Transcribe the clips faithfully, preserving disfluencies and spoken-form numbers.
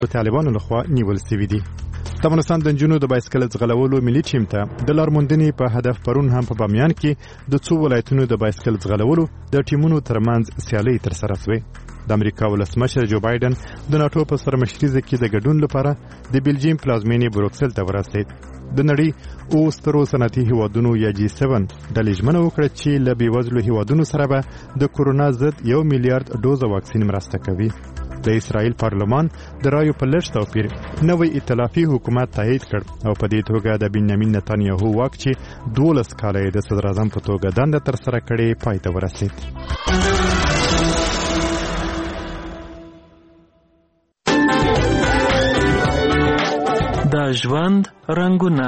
طالبانو لخوا نیول شوي دي. د افغانستان د نجونو د بایسکل ځغلولو ملي ټیم ته د لارموندنې په هدف پرون هم په بامیان کې د څو ولایتونو د بایسکل ځغلولو د ټیمونو ترمنځ سیالۍ ترسره شوې. د امریکا ولسمشر جو بایدن د ناتو په سرمشريزه کې د ګډون لپاره د بلجیم پلازمینې بروکسل ته ورسېد. د نړۍ او سترو صنعتي هیوادونو یا جی سیون ډلې ژمنه وکړه چې له بېوزلو هیوادونو سره به د کورونا ضد یو میلیارډ ډوزه واکسین مرسته کوي. د اسرائیل پارلمان د رایو په لږ توپیر نوی ائتلافي حکومت تایید کړ او په دې توګه د بنیامین نتانیاهو واک چې دولس کاله د صدر اعظم په توګه دنده ترسره کړې پای ته ورسېد. د ژوند رنګونه.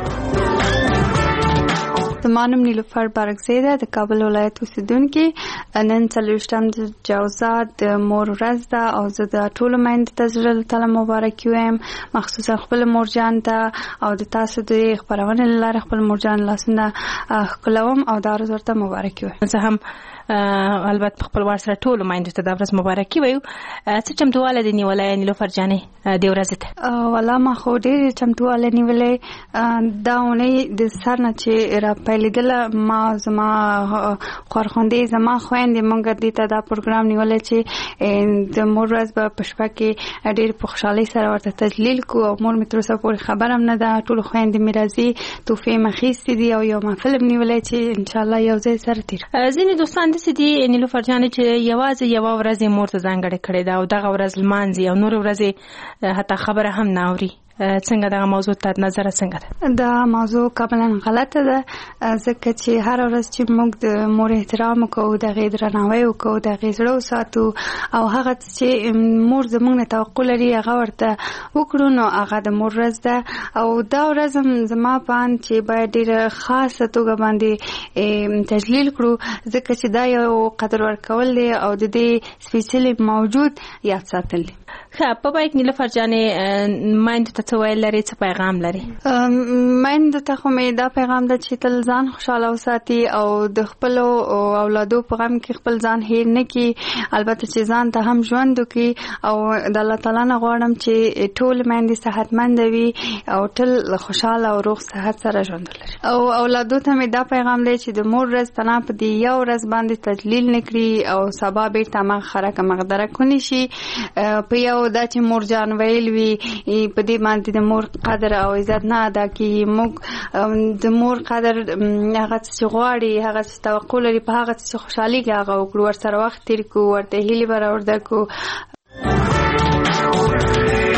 زمانم نیلوفر بارکزی ده د کابل ولایت اوسیدونکي. نن څلوېښتم د جوزات د مور ورځ ده او زه د ټولو میندو ته زړه له تله مبارکي وایم، مخصوصا خپل مورجان ته او د تاسو د خپرونې له لارې خپل مورجان لاسونه ښکلوم او دا ورځ ورته مبارکي وایم. زه هم البته په خپل وار سره ټولو میندو ته دا ورځ مبارکي وایم. څه چمتووالی دې نیولی نیلوفر جانې دې ورځې ته؟ والله ما خو ډېرې چمتووالی نیولی. دا اونۍ د سر نه چې را پیلېدله ما زما خورخوندې زما خویندې موږ دې ته دا پروګرام نیولی چې د مور ورځ به په شپه کې ډېر په خوشحالۍ سره ورته تجلیل کړو او مور مې تر اوسه پورې خبره هم نه ده. ټولو خویندې مې راځي، تحفې مې اخیستې دي او یو محفل هم نیولی چې انشاءالله یو ځای سره تېر. ځینې دوستان داسې دي نیلوفر جانې چې یوازې یوه ورځ یې مور ته ځانګړې کړې ده او دغه ورځ لمانځي او نورې ورځې حتی خبره هم نه اوري. څنګه دغه موضوع ته نظر څنګه ده؟ دا موضوع کاملا غلطه ده، ځکه چې هر ورځ چې موږ د مور احترام وکړو، د هغې درناوی وکړو، د هغې زړه وساتو او هغه چې مور زموږ نه توقع لري هغه ورته وکړو، نو هغه د مور ورځ ده. او دا ورځ هم زما په اند چې باید ډېره خاصه توګه باندې تجلیل کړو، ځکه چې دا یو قدر ورکول دی او د دې سپېڅلي موجود یاد ساتل دي. ښه، په پای کې نیلوفر جانې میندو ته څه ویل لري، څه پیغام لري؟ میندو ته خو مې دا پیغام ده چې تل ځان خوشحاله وساتي او د خپلو اولادو په غم کې خپل ځان هیر نه کړي، البته چې ځان ته هم ژوند وکړي. او د الله تعالی نه غواړم چې ټول میندې صحتمنده وي او تل خوشحاله او روغ صحت سره ژوند ولري. او اولادو ته مې دا پیغام دی چې د مور ورځ تنها په دې یو ورځ باندې تجلیل نه کړي او سبا بیرته هماغه خرکه مقدره کونی شي. په یو دا چې مور جان ویل وي په دې باندې د مور قدر او عزت نه ادا کیږي. موږ د مور قدر هغه چې غواړي، هغه چې توقع لري، په هغه چې خوشحالي کې هغه وکړو، ورسره وخت تیر کړو، ورته هیلې برابر درکړو.